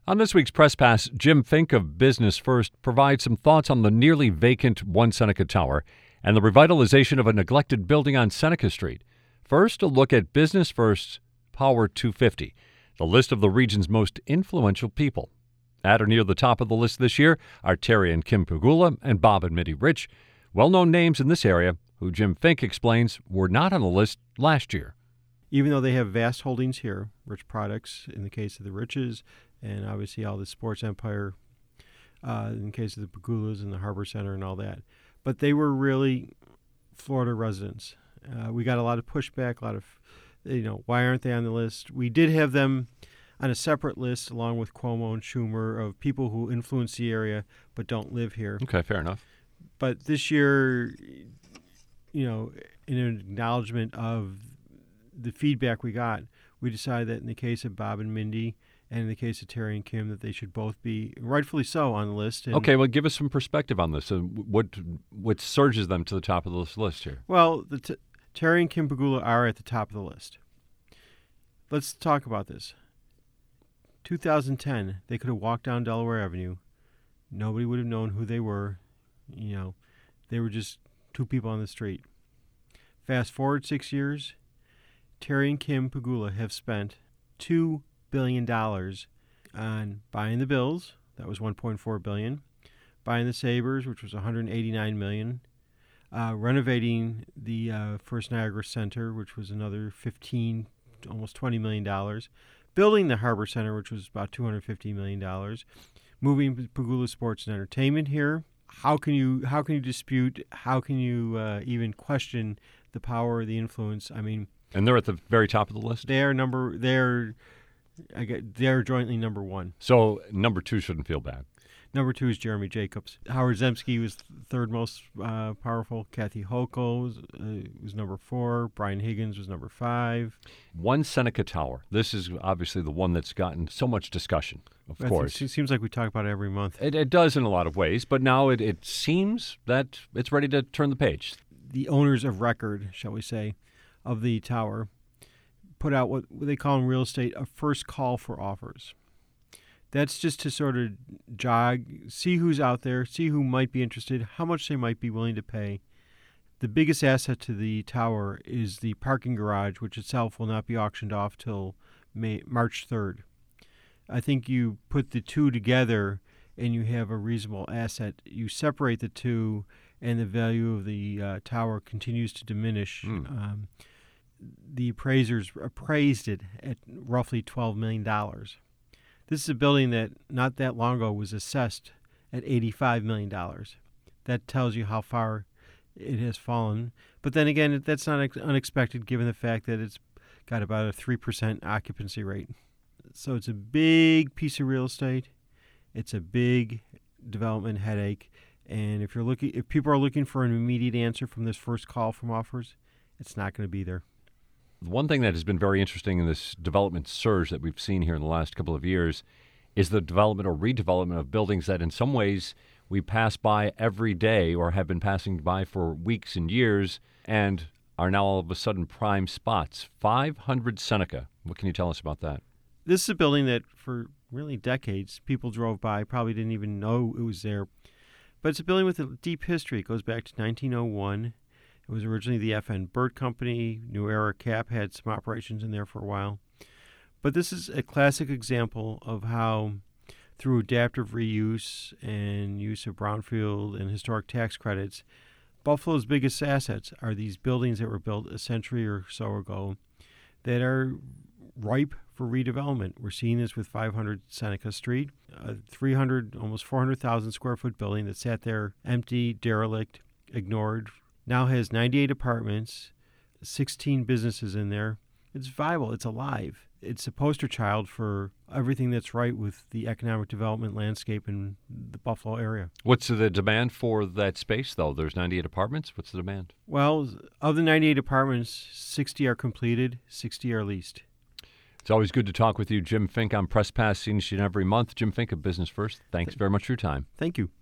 On this week's Press Pass, Jim Fink of Business First provides some thoughts on the nearly vacant One Seneca Tower and the revitalization of a neglected building on Seneca Street. First, a look at Business First's Power 250, the list of the region's most influential people. At or near the top of the list this year are Terry and Kim Pegula and Bob and Mitty Rich, well-known names in this area who Jim Fink explains were not on the list last year. Even though they have vast holdings here, Rich Products in the case of the Riches, and obviously all the sports empire in the case of the Pegulas and the Harbor Center and all that. But they were really Florida residents. We got a lot of pushback, a lot of, why aren't they on the list? We did have them on a separate list along with Cuomo and Schumer of people who influence the area but don't live here. Okay, fair enough. But this year, in an acknowledgement of the feedback we got, we decided that in the case of Bob and Mindy and in the case of Terry and Kim, that they should both be, rightfully so, on the list. And okay, well, give us some perspective on this. What surges them to the top of this list here? Well, Terry and Kim Pegula are at the top of the list. Let's talk about this. 2010, they could have walked down Delaware Avenue. Nobody would have known who they were. They were just two people on the street. Fast forward 6 years, Terry and Kim Pegula have spent $2 billion on buying the Bills. That was $1.4 billion. Buying the Sabres, which was $189 million. Renovating the First Niagara Center, which was another almost $20 million. Building the Harbor Center, which was about $250 million. Moving Pegula Sports and Entertainment here. How can you dispute? How can you even question the power or the influence? I mean, and they're at the very top of the list? They're jointly number one. So number two shouldn't feel bad. Number two is Jeremy Jacobs. Howard Zemsky was third most powerful. Kathy Hochul was number 4. Brian Higgins was number 5. One Seneca Tower. This is obviously the one that's gotten so much discussion, of course. It seems like we talk about it every month. It does in a lot of ways, but now it seems that it's ready to turn the page. The owners of record, shall we say, of the tower put out what they call in real estate a first call for offers. That's just to sort of see who's out there, see who might be interested, how much they might be willing to pay. The biggest asset to the tower is the parking garage, which itself will not be auctioned off till March 3rd. I think you put the two together and you have a reasonable asset. You separate the two and the value of the tower continues to diminish. The appraisers appraised it at roughly $12 million. This is a building that not that long ago was assessed at $85 million. That tells you how far it has fallen. But then again, that's not unexpected given the fact that it's got about a 3% occupancy rate. So it's a big piece of real estate. It's a big development headache. And if people are looking for an immediate answer from this first call from offers, it's not going to be there. One thing that has been very interesting in this development surge that we've seen here in the last couple of years is the development or redevelopment of buildings that in some ways we pass by every day or have been passing by for weeks and years and are now all of a sudden prime spots. 500 Seneca. What can you tell us about that? This is a building that for really decades people drove by, probably didn't even know it was there. But it's a building with a deep history. It goes back to 1901. It was originally the F.N. Burt Company. New Era Cap had some operations in there for a while. But this is a classic example of how, through adaptive reuse and use of brownfield and historic tax credits, Buffalo's biggest assets are these buildings that were built a century or so ago that are ripe for redevelopment. We're seeing this with 500 Seneca Street, a 300, almost 400,000 square foot building that sat there empty, derelict, ignored. Now has 98 apartments, 16 businesses in there. It's viable. It's alive. It's a poster child for everything that's right with the economic development landscape in the Buffalo area. What's the demand for that space, though? There's 98 apartments. What's the demand? Well, of the 98 apartments, 60 are completed, 60 are leased. It's always good to talk with you, Jim Fink, on Press Pass, seen each and every month. Jim Fink of Business First, thanks very much for your time. Thank you.